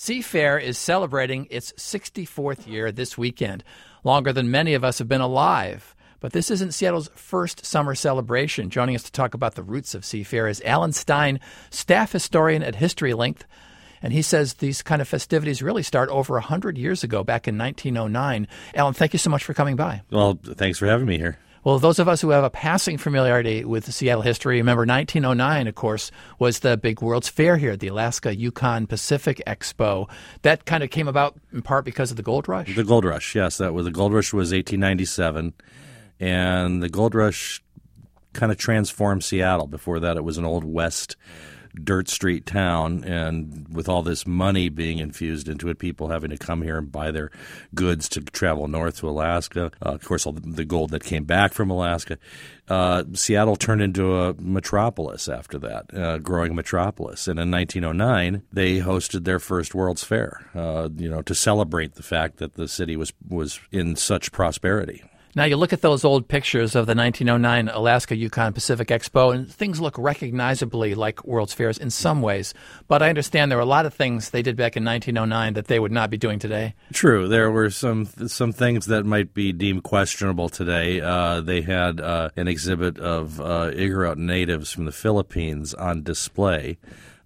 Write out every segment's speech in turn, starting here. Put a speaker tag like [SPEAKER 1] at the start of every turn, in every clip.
[SPEAKER 1] Seafair is celebrating its 64th year this weekend, longer than many of us have been alive. But this isn't Seattle's first summer celebration. Joining us to talk about the roots of Seafair is Alan Stein, staff historian at HistoryLink. And he says these kind of festivities really start over 100 years ago, back in 1909. Alan, thank you so much for coming by.
[SPEAKER 2] Well, thanks for having me here.
[SPEAKER 1] Well, those of us who have a passing familiarity with Seattle history, remember 1909, of course, was the big World's Fair here, the Alaska Yukon Pacific Expo. That kind of came about in part because of the gold rush?
[SPEAKER 2] The gold rush, yes. The gold rush was 1897, and the gold rush kind of transformed Seattle. Before that, it was an old West dirt street town, and with all this money being infused into it, people having to come here and buy their goods to travel north to Alaska. Of course, all the gold that came back from Alaska. Seattle turned into a metropolis after that, growing metropolis. And in 1909, they hosted their first World's Fair, to celebrate the fact that the city was in such prosperity.
[SPEAKER 1] Now, you look at those old pictures of the 1909 Alaska Yukon Pacific Expo, and things look recognizably like World's Fairs in some ways. But I understand there were a lot of things they did back in 1909 that they would not be doing today.
[SPEAKER 2] True. There were some things that might be deemed questionable today. They had an exhibit of Igorot natives from the Philippines on display.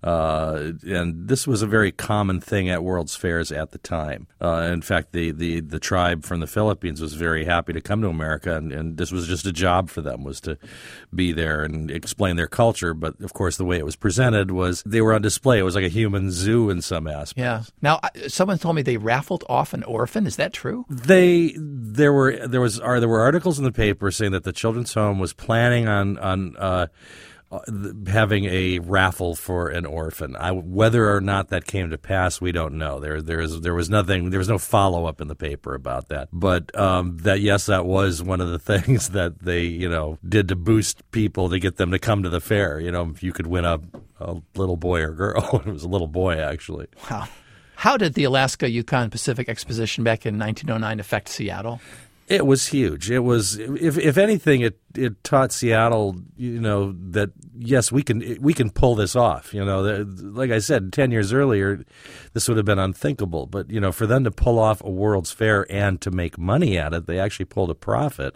[SPEAKER 2] And this was a very common thing at World's Fairs at the time. In fact, the tribe from the Philippines was very happy to come to America, and this was just a job for them, was to be there and explain their culture. But, of course, the way it was presented was they were on display. It was like a human zoo in some aspects.
[SPEAKER 1] Yeah. Now, someone told me they raffled off an orphan. Is that true?
[SPEAKER 2] There were articles in the paper saying that the Children's Home was planning on having a raffle for an orphan. Whether or not that came to pass, we don't know. There was no follow up in the paper about that. But that was one of the things that they did to boost people to get them to come to the fair. If you could win a little boy or girl. It was a little boy, actually.
[SPEAKER 1] Wow. How did the Alaska Yukon Pacific Exposition back in 1909 affect Seattle?
[SPEAKER 2] It was huge. It was, if anything, it taught Seattle, that yes, we can pull this off. Like I said, 10 years earlier, this would have been unthinkable. But for them to pull off a World's Fair and to make money at it, they actually pulled a profit.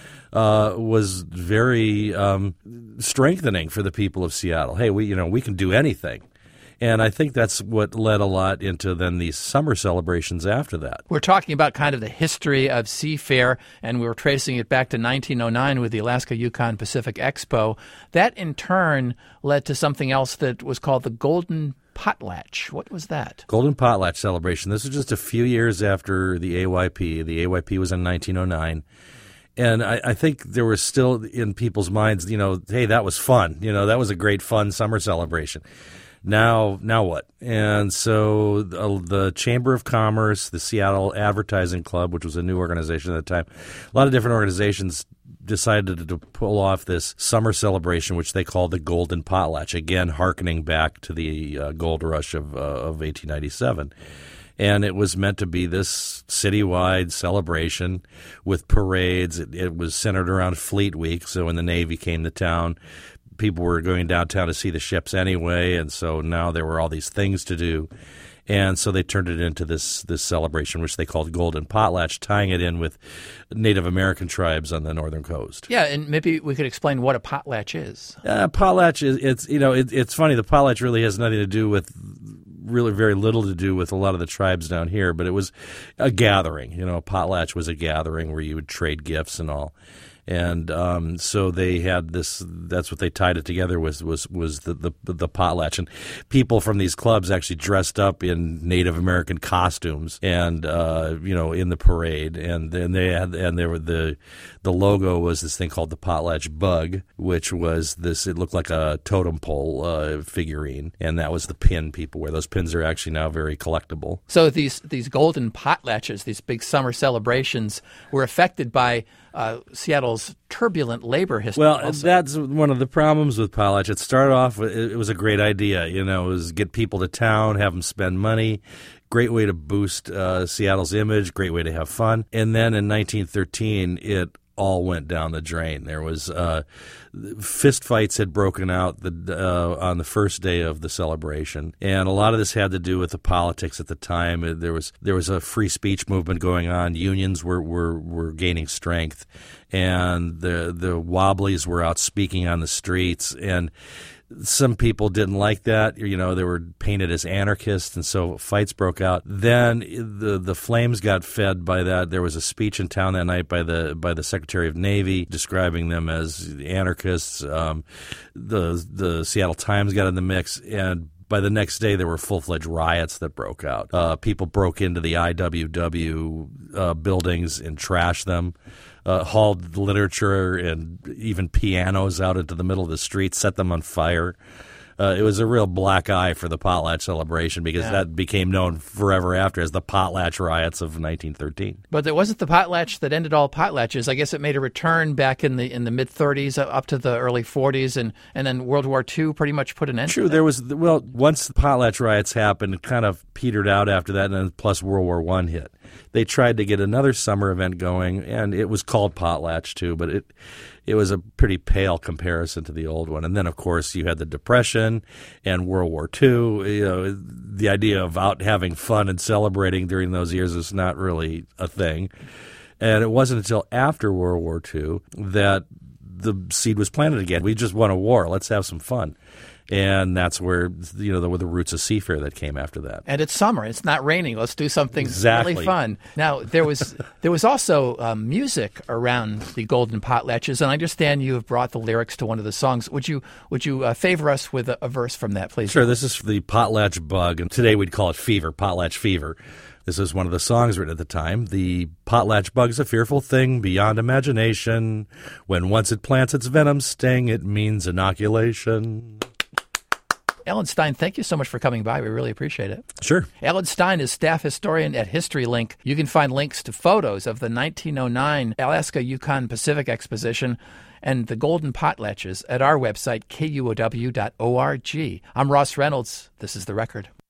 [SPEAKER 2] Was very strengthening for the people of Seattle. Hey, we can do anything. And I think that's what led a lot into then these summer celebrations after that.
[SPEAKER 1] We're talking about kind of the history of Seafair, and we were tracing it back to 1909 with the Alaska Yukon Pacific Expo. That, in turn, led to something else that was called the Golden Potlatch. What was that?
[SPEAKER 2] Golden Potlatch celebration. This was just a few years after the AYP. The AYP was in 1909. And I think there was still in people's minds, hey, that was fun. That was a great, fun summer celebration. Now what? And so the Chamber of Commerce, the Seattle Advertising Club, which was a new organization at the time, a lot of different organizations decided to pull off this summer celebration, which they called the Golden Potlatch, again hearkening back to the gold rush of 1897. And it was meant to be this citywide celebration with parades. It was centered around Fleet Week, so when the Navy came to town, people were going downtown to see the ships anyway, and so now there were all these things to do. And so they turned it into this celebration, which they called Golden Potlatch, tying it in with Native American tribes on the northern coast.
[SPEAKER 1] Yeah, and maybe we could explain what a potlatch is.
[SPEAKER 2] Potlatch is it's funny. The potlatch really has nothing to do with, really very little to do with a lot of the tribes down here, but it was a gathering. A potlatch was a gathering where you would trade gifts and all. And so they had this. That's what they tied it together was the potlatch, and people from these clubs actually dressed up in Native American costumes, and in the parade, and then the logo was this thing called the potlatch bug, which was this. It looked like a totem pole figurine, and that was the pin people wear. Those pins are actually now very collectible.
[SPEAKER 1] So these golden potlatches, these big summer celebrations, were affected by Seattle's turbulent labor history.
[SPEAKER 2] Well,
[SPEAKER 1] also.
[SPEAKER 2] That's one of the problems with potlatch. It started off with, it was a great idea, it was get people to town, have them spend money. Great way to boost Seattle's image, great way to have fun. And then in 1913, it all went down the drain. There was fist fights had broken out on the first day of the celebration, and a lot of this had to do with the politics at the time. There was a free speech movement going on. Unions were gaining strength, and the Wobblies were out speaking on the streets, and some people didn't like that. They were painted as anarchists, and so fights broke out. Then the flames got fed by that. There was a speech in town that night by the Secretary of Navy describing them as anarchists. The Seattle Times got in the mix, and by the next day, there were full-fledged riots that broke out. People broke into the IWW buildings and trashed them. Hauled literature and even pianos out into the middle of the street, set them on fire. It was a real black eye for the potlatch celebration because that became known forever after as the potlatch riots of 1913.
[SPEAKER 1] But it wasn't the potlatch that ended all potlatches. I guess it made a return back in the mid-30s up to the early 40s, and then World War II pretty much put an end to that.
[SPEAKER 2] There was, once the potlatch riots happened, it kind of petered out after that, and then plus World War I hit. They tried to get another summer event going, and it was called potlatch too, but it was a pretty pale comparison to the old one. And then, of course, you had the Depression and World War II. The idea of out having fun and celebrating during those years is not really a thing. And it wasn't until after World War II that the seed was planted again. We just won a war. Let's have some fun. And that's where, there were the roots of Seafair that came after that.
[SPEAKER 1] And it's summer. It's not raining. Let's do something
[SPEAKER 2] exactly.
[SPEAKER 1] really fun. Now, there was also music around the Golden Potlatches, and I understand you have brought the lyrics to one of the songs. Would you favor us with a verse from that, please?
[SPEAKER 2] Sure. This is the Potlatch Bug, and today we'd call it Fever, Potlatch Fever. This is one of the songs written at the time. The potlatch bug's a fearful thing beyond imagination. When once it plants its venom sting, it means inoculation.
[SPEAKER 1] Alan Stein, thank you so much for coming by. We really appreciate it.
[SPEAKER 2] Sure.
[SPEAKER 1] Alan Stein is staff historian at HistoryLink. You can find links to photos of the 1909 Alaska-Yukon Pacific Exposition and the Golden Potlatches at our website, kuow.org. I'm Ross Reynolds. This is The Record.